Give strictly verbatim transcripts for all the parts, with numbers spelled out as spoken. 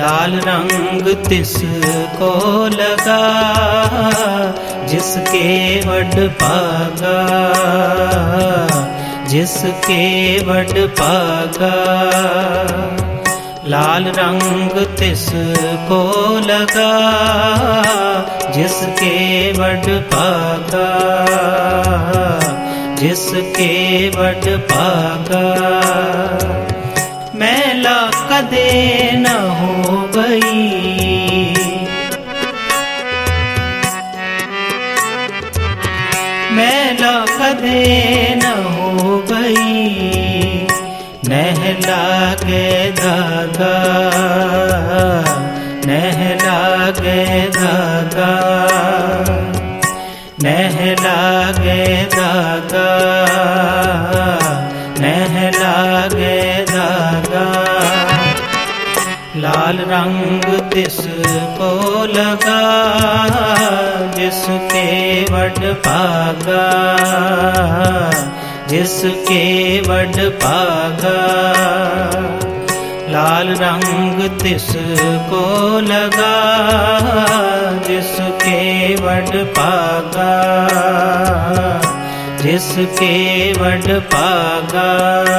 लाल रंग तिसको लगा जिसके वड पागा, जिसके वड पागा। लाल रंग तिसको लगा जिसके वड पागा, जिसके वड पागा। मैला कदे न हो गई, मैला कदे न हो गई। नहला के धागा, नहला के धागा, नहला के धागा, नहला के धागा। लाल रंग तिसको लगा जिसके वड पागा, जिसके वड पागा। लाल रंग तिसको लगा जिसके वड पागा, जिसके वड पागा।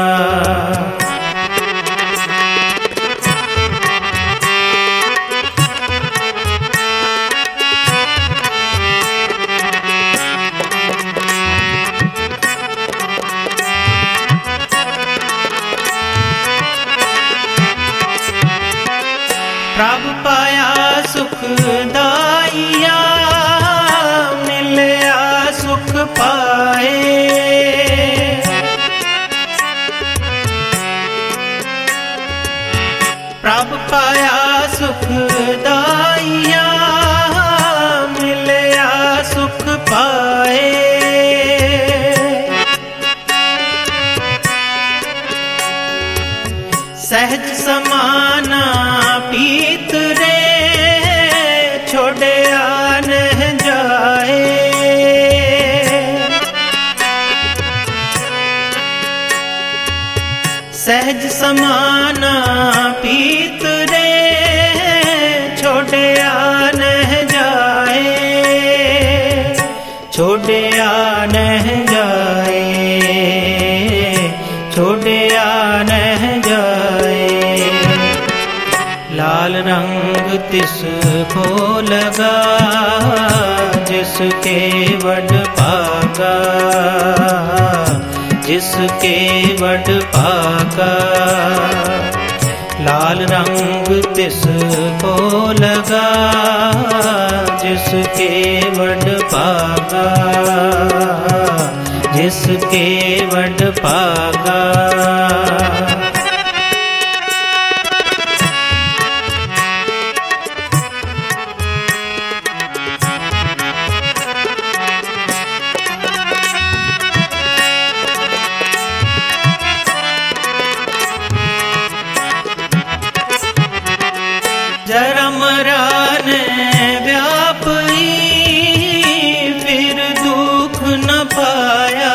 प्रभु पाया सुखदाइया, मिलया सुख पाए। प्रभु पाया सुखदाइया, मिलया सुख पाए। सहज समाना पीत रे छोड़या न जाए। सहज समाना पीत रे छोड़या न जाए, छोड़या न जाए, छोड़या न जाए। लाल रंग तिसको लगा जिसके वड पागा, जिसके वड पागा। लाल रंग तिसको लगा जिसके वड पागा, जिसके वड पागा। जरमरान व्यापी फिर दुख न पाया।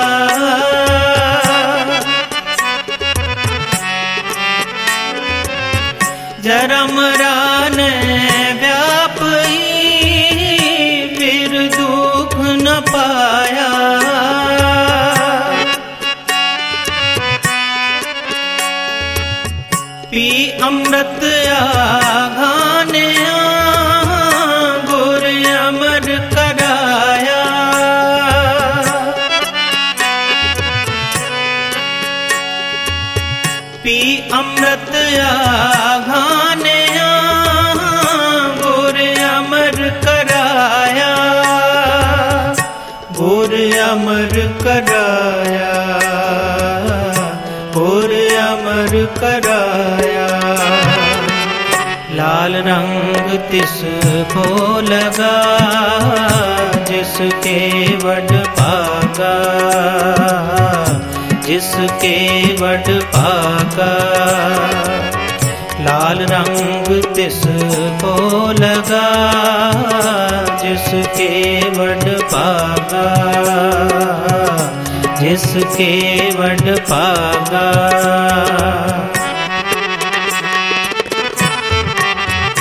जरमरान व्यापी फिर दुख न पाया। पी अमृत आघाने गुर अमर कराया। पी अमृत आघाने गुर अमर कराया, गुर अमर कराया, गुर अमर कराया। लाल रंग तिसको लगा जिसके वड पागा, जिसके वड पागा। लाल रंग तिसको लगा जिसके वड पागा, जिसके वड पागा।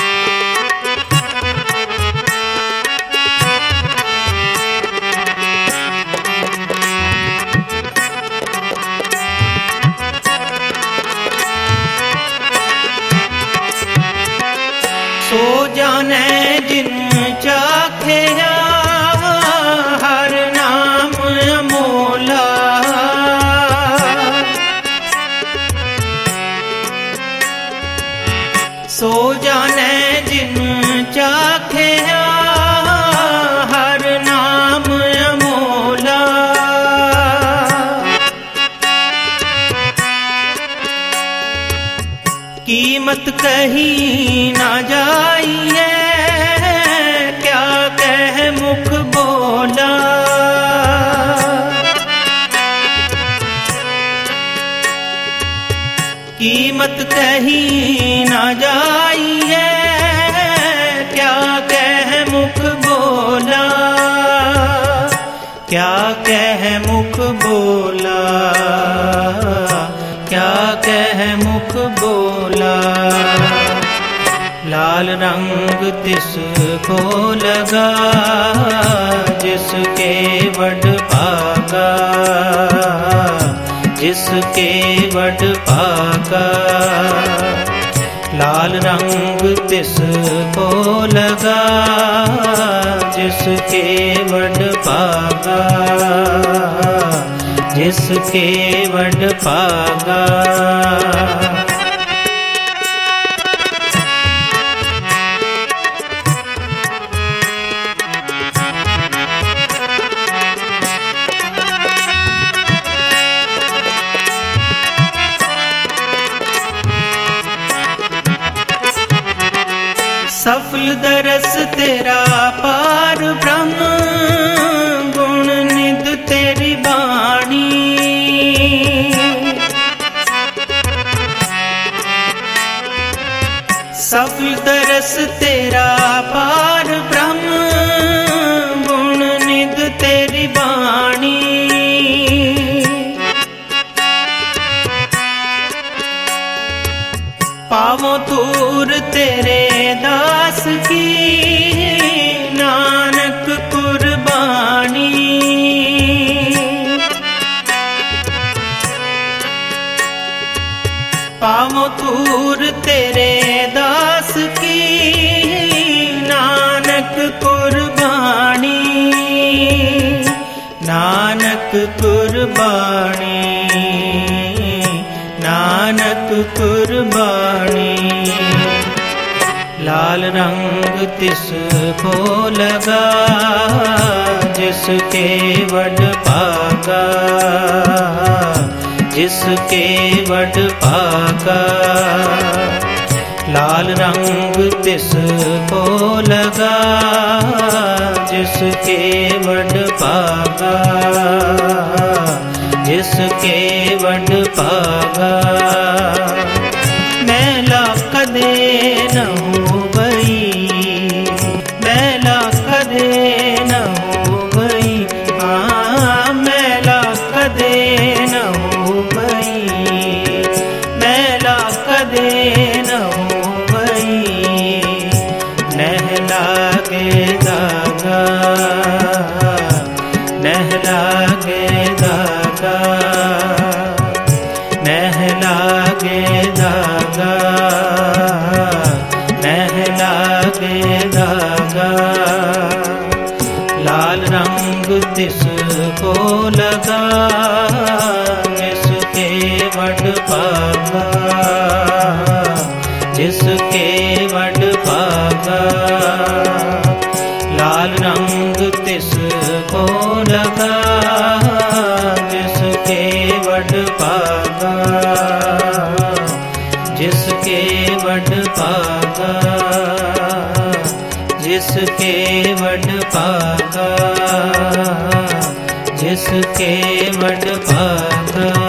चाखिया हर नाम अमोला। सो जाने जिन चाखिया हर नाम अमोला। कीमत कही ना जाई है क्या कह मुख बोला। कीमत कही ना जाई है क्या कह मुख बोला। क्या कह मुख बोला, क्या कह मुख बोला। लाल रंग तिसको लगा जिसके वड पागा। जिसके वड पागा लाल रंग तिसको लगा जिसके वड पागा। जिसके वड पागा। सफल दरस तेरा पार ब्रह्म गुण निध तेरी बाणी। सफल दरस तेरा पार ब्रह्म गुण निध तेरी बाणी। पावों तूर तेरे दास की नानक कुर्बानी। पावों तूर तेरे दास की नानक कुर्बानी। नानक कुर्बानी, नानक कुर्बानी। लाल रंग तिसको लगा जिसके वड पागा। जिसके वड पागा लाल रंग तिसको लगा जिसके वड पागा। जिसके वड पागा मैला कदे न हो गई। मैला कदे न हो गई। हाँ मैला कदे न हो गई। मैला कदे न हो गई। नहला के दागा, नहला के दागा, नहला के दागा, नहला के दागा। लाल रंग तिसको लगा जिसके वड पागा। जिसके वड पागा लाल रंग तिसको लगा जिसके वड पागा। जिसके वड पागा। जिसके वड पागा। जिसके वड पागा।